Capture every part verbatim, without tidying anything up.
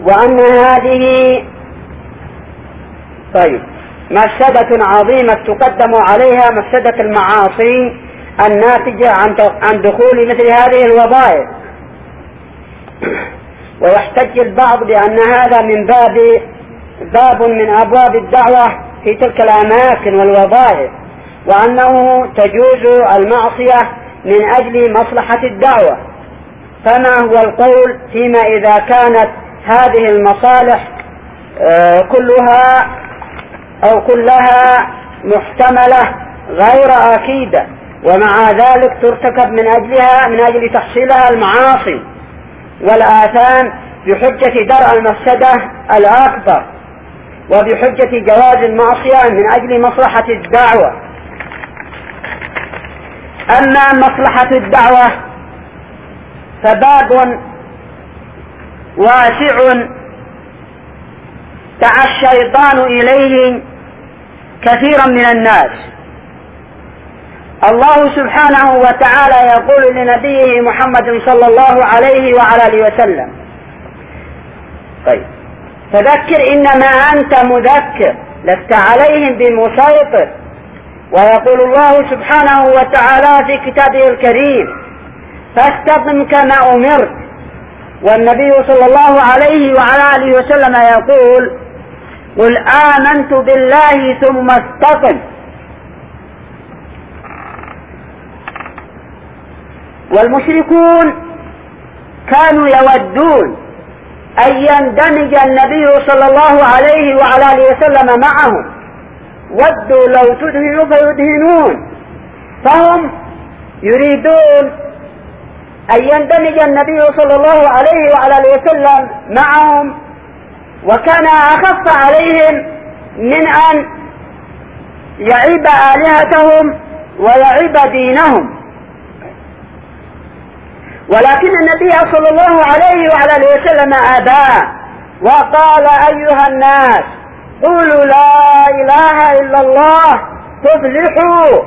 وأن هذه طيب مفسدة عظيمة تقدم عليها مفسدة المعاصي الناتجة عن دخول مثل هذه الوظائف. ويحتج البعض بأن هذا من باب باب من أبواب الدعوة في تلك الأماكن والوظائف، وأنه تجوز المعصية من أجل مصلحة الدعوة. فما هو القول فيما إذا كانت هذه المصالح كلها أو كلها محتملة غير أكيدة، ومع ذلك ترتكب من أجلها من أجل تحصيلها المعاصي والآثام بحجة درء المفسدة الأكبر، وبحجة جواز المعصية من أجل مصلحة الدعوة. أما مصلحة الدعوة فباب واسع دعا الشيطان إليه كثيرا من الناس. الله سبحانه وتعالى يقول لنبيه محمد صلى الله عليه وعلى آله وسلم: طيب فذكر إنما أنت مذكر لست عليهم بمسيطر. ويقول الله سبحانه وتعالى في كتابه الكريم: فاستقم كما أمرت. والنبي صلى الله عليه وعلى آله وسلم يقول: قل آمنت بالله ثم استقم. والمشركون كانوا يودون أن يندمج النبي صلى الله عليه وعلى آله وسلم معهم، ودوا لو تدهنوا فيدهنون، فهم يريدون أن يندمج النبي صلى الله عليه وعلى آله وسلم معهم، وكان أخف عليهم من أن يعيب آلهتهم ويعيب دينهم. ولكن النبي صلى الله عليه وعلى آله وسلم أبى وقال: أيها الناس قولوا لا إله إلا الله تفلحوا.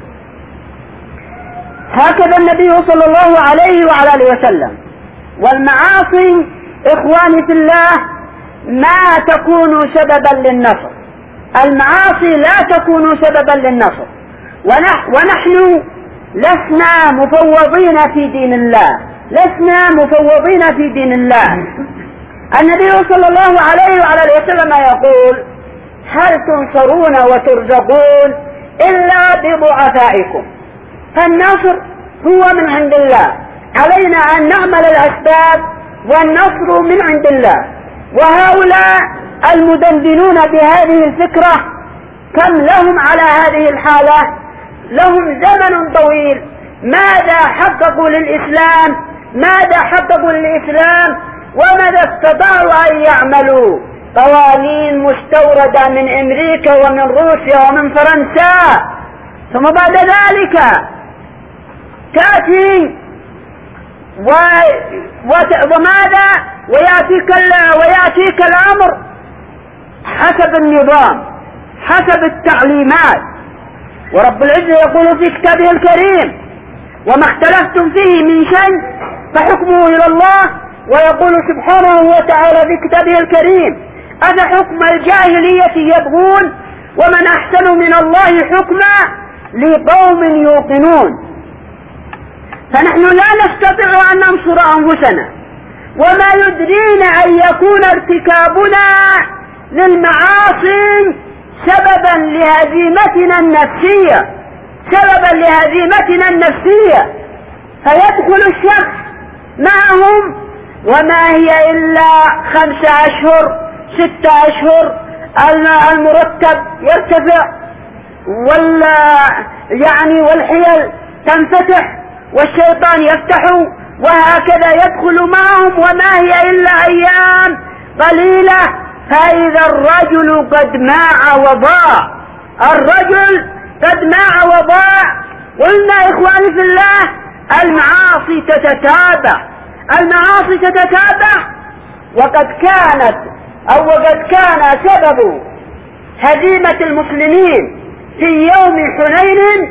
هكذا النبي صلى الله عليه وعلى آله وسلم. والمعاصي إخواني في الله ما تكون سببا للنصر، المعاصي لا تكون سببا للنصر، ونحن لسنا مفوضين في دين الله، لسنا مفوضين في دين الله. النبي صلى الله عليه وعلى آله وسلم يقول: هل تنصرون وترزقون إلا بضعفائكم. فالنصر هو من عند الله، علينا أن نعمل الأسباب والنصر من عند الله. وهؤلاء المدندنون بهذه الفكرة كم لهم على هذه الحالة؟ لهم زمن طويل. ماذا حققوا للإسلام؟ ماذا حققوا للإسلام؟ وماذا استطاعوا أن يعملوا؟ قوانين مستوردة من أمريكا ومن روسيا ومن فرنسا، ثم بعد ذلك تأتي و... وت... وماذا ويأتيك ال... ويأتيك الأمر حسب النظام، حسب التعليمات. ورب العزة يقول في كتابه الكريم: وما اختلفتم فيه من شيء فحكمه إلى الله. ويقول سبحانه وتعالى في كتابه الكريم: أفحكم الجاهلية يبغون ومن أحسن من الله حكما لقوم يوقنون. فنحن لا نستطيع أن ننصر أنفسنا، وما يدرينا أن يكون ارتكابنا للمعاصي سببا لهزيمتنا النفسية، سببا لهزيمتنا النفسية. فيدخل الشخص معهم وما هي إلا خمسة أشهر ستة أشهر، المرتب يرتفع ولا يعني والحيل تنفتح والشيطان يفتح، وهكذا يدخل معهم وما هي إلا أيام قليلة فإذا الرجل قد ماع وضاع، الرجل قد ماع وضاع. قلنا إخواني في الله: المعاصي تتتابع، المعاصي تتتابع. وقد كانت أو وقد كان سبب هزيمة المسلمين في يوم حنين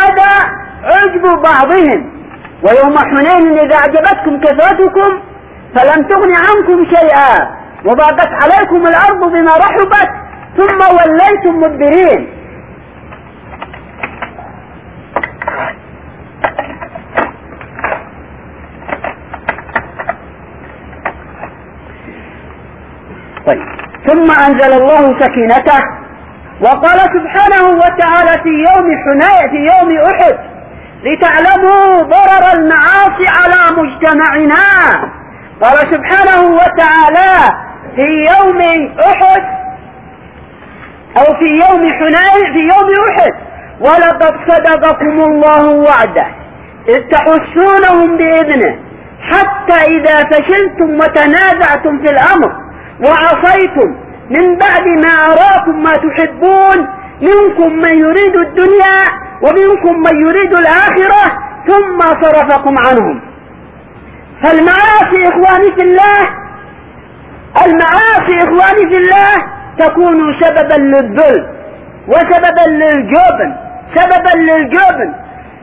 ماذا؟ عجب بعضهم. ويوم حنين إذا أعجبتكم كثرتكم فلم تغن عنكم شيئا وضاقت عليكم الأرض بما رحبت ثم وليتم مدبرين. طيب. ثم أنزل الله سكينته وقال سبحانه وتعالى في يوم حنين في يوم أحد لتعلموا ضرر المعاصي على مجتمعنا. قال سبحانه وتعالى في يوم أحد أو في يوم حنين في يوم أحد ولقد صدقكم الله وعده إذ تحسونهم بإذنه حتى إذا فشلتم وتنازعتم في الأمر وعصيتم من بعد ما أراكم ما تحبون منكم من يريد الدنيا ومنكم من يريد الآخرة ثم صرفكم عنهم. فالمعاصي إخواني في الله المعاصي إخواني في الله تكون سببا للذل وسببا للجبن سببا للجبن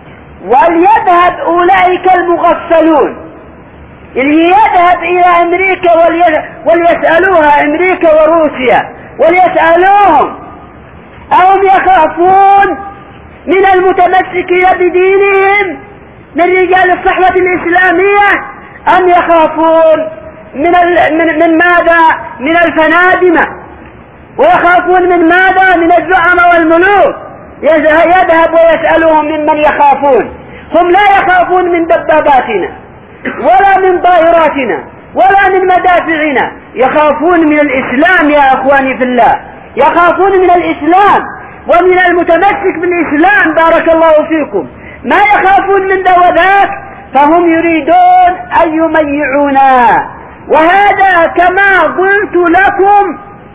وليذهب أولئك المغفلون اللي يذهب إلى أمريكا وليسألوها أمريكا وروسيا وليسألوهم أهم يخافون من المتمسكين بدينهم من رجال الصحوة الإسلامية أم يخافون من, من, من ماذا من الفنادمة ويخافون من ماذا من الزعماء والملوك. يذهب ويسألهم ممن يخافون. هم لا يخافون من دباباتنا ولا من طائراتنا ولا من مدافعنا يخافون من الإسلام يا أخواني في الله يخافون من الإسلام ومن المتمسك بالإسلام بارك الله فيكم ما يخافون من ذا وذاك فهم يريدون أن يميعونا. وهذا كما قلت لكم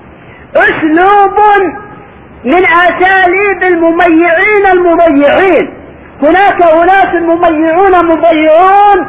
أسلوب من أساليب المميعين المضيعين. هناك أناس مميعون مضيعون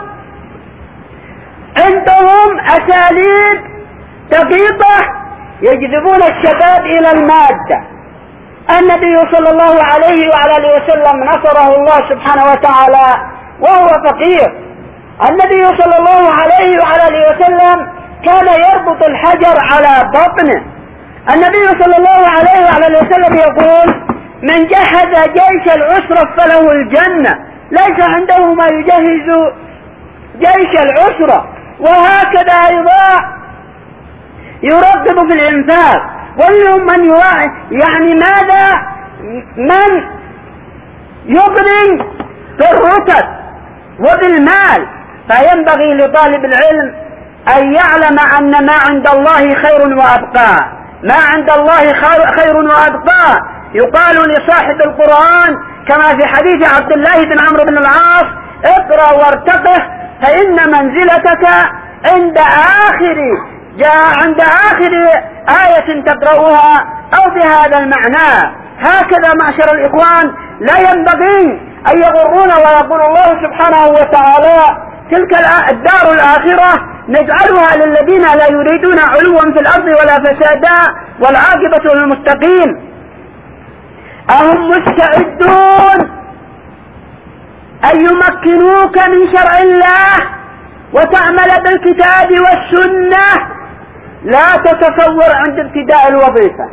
عندهم أساليب دقيقة يجذبون الشباب إلى المادة. النبي صلى الله عليه وعلى آله وسلم نصره الله سبحانه وتعالى وهو فقير. النبي صلى الله عليه وعلى آله وسلم كان يربط الحجر على بطنه. النبي صلى الله عليه وعلى آله وسلم يقول من جهز جيش العسرة فله الجنة. ليس عنده ما يجهز جيش العسرة. وهكذا أيضا يرغب في الإنفاق. ومنهم من يعني ماذا من يغني بالرتب وبالمال. فينبغي لطالب العلم أن يعلم أن ما عند الله خير وأبقى ما عند الله خير وأبقى. يقال لصاحب القرآن كما في حديث عبد الله بن عمرو بن العاص اقرأ وارتقه فإن منزلتك عند آخر جاء عند آخر آية تقرأها أو بهذا المعنى. هكذا معشر الإخوان لا ينبغي أن يغرونا ويقول الله سبحانه وتعالى تلك الدار الآخرة نجعلها للذين لا يريدون علوا في الأرض ولا فسادا والعاقبة للمتقين. أهم مستعدون أن يمكنوك من شرع الله وتعمل بالكتاب والسنة. لا تتصور عند ابتداء الوظيفة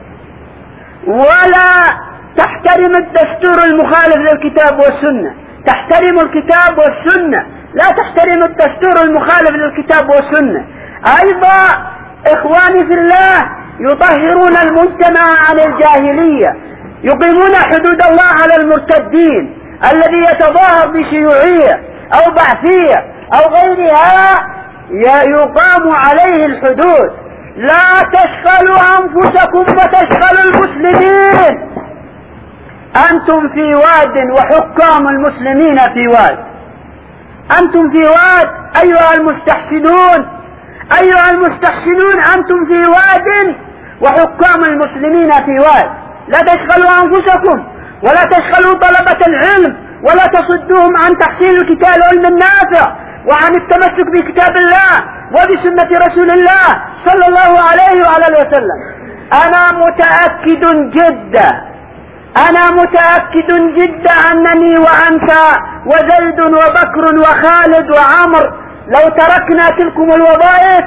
ولا تحترم الدستور المخالف للكتاب والسنة. تحترم الكتاب والسنة لا تحترم الدستور المخالف للكتاب والسنة. أيضا إخواني في الله يطهرون المجتمع عن الجاهلية. يقيمون حدود الله على المرتدين الذي يتظاهر بشيوعية أو بعثية أو غيرها يقام عليه الحدود. لا تشغلوا أنفسكم وتشغلوا المسلمين. أنتم في واد وحكام المسلمين في واد. أنتم في واد أيها المستحسنون أيها المستحسنون أنتم في واد وحكام المسلمين في واد. لا تشغلوا أنفسكم ولا تشغلوا طلبة العلم ولا تصدوهم عن تحصيل الكتاب العلم النافع وعن التمسك بكتاب الله وبسنة رسول الله صلى الله عليه وعلى اله وسلم. أنا متأكد جدا أنا متأكد جدا أنني وأنت وزيد وبكر وخالد وعمر لو تركنا تلكم الوظائف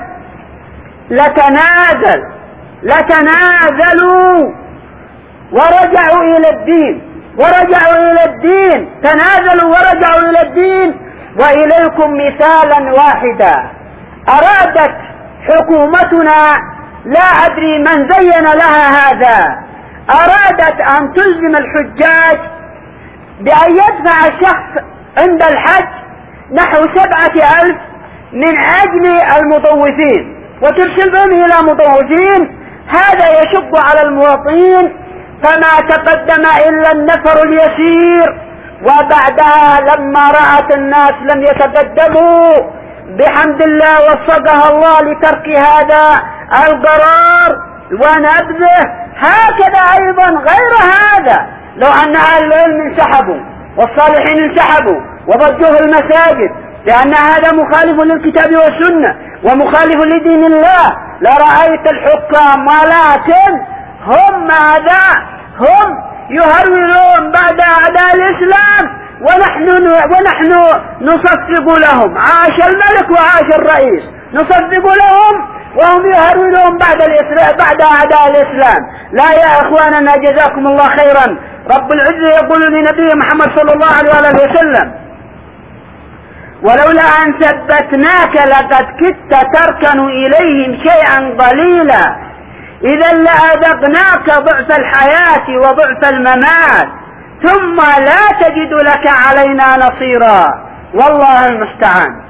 لتنازل لتنازلوا ورجعوا إلى الدين ورجعوا إلى الدين تنازلوا ورجعوا إلى الدين. وإليكم مثالا واحدا، أرادت حكومتنا، لا أدري من زين لها هذا، أرادت أن تلزم الحجاج بأن يدفع الشخص عند الحج نحو سبعة ألف من أجل المطوفين وترسل بهم إلى مطوفين. هذا يشق على المواطنين، فما تقدم إلا النفر اليسير. وبعدها لما رأت الناس لم يتقدموا بحمد الله وفقها الله لترك هذا القرار ونبذه. هكذا أيضا غير هذا، لو أن أهل العلم انسحبوا والصالحين انسحبوا وضجوه المساجد لأن هذا مخالف للكتاب والسنة ومخالف لدين الله لرأيت الحكام، ولكن هم ماذا؟ هم يهرولون بعد أعداء الإسلام ونحن ونحن نصفق لهم. عاش الملك وعاش الرئيس، نصفق لهم وهم يهرولون بعد الإسلام بعد أعداء الإسلام. لا يا إخواننا جزاكم الله خيرا. رب العزة يقول لنبيه محمد صلى الله عليه وسلم: ولولا أن ثبتناك لقد كدت تركن إليهم شيئا قليلا إذا لأذقناك ضعف الحياة وضعف الممات ثم لا تجد لك علينا نصيرا. والله المستعان.